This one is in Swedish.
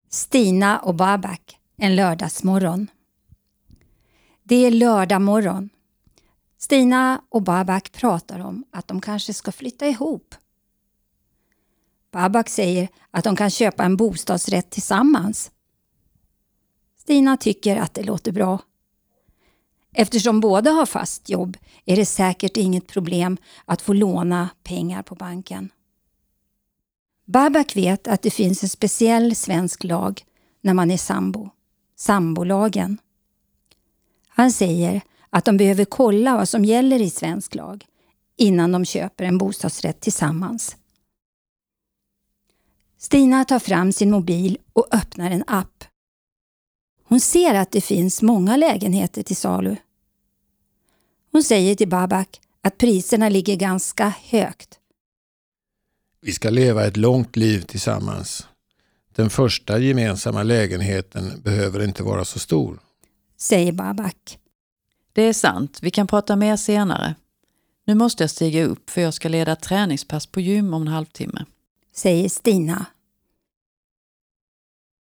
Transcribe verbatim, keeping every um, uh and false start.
Stina och Babak en lördagsmorgon. Det är lördag morgon. Stina och Babak pratar om att de kanske ska flytta ihop. Babak säger att de kan köpa en bostadsrätt tillsammans. Stina tycker att det låter bra. Eftersom båda har fast jobb är det säkert inget problem att få låna pengar på banken. Babak vet att det finns en speciell svensk lag när man är sambo. Sambolagen. Han säger att de behöver kolla vad som gäller i svensk lag innan de köper en bostadsrätt tillsammans. Stina tar fram sin mobil och öppnar en app. Hon ser att det finns många lägenheter till salu. Hon säger till Babak att priserna ligger ganska högt. Vi ska leva ett långt liv tillsammans. Den första gemensamma lägenheten behöver inte vara så stor, säger Babak. Det är sant, vi kan prata mer senare. Nu måste jag stiga upp för jag ska leda träningspass på gym om en halvtimme, säger Stina.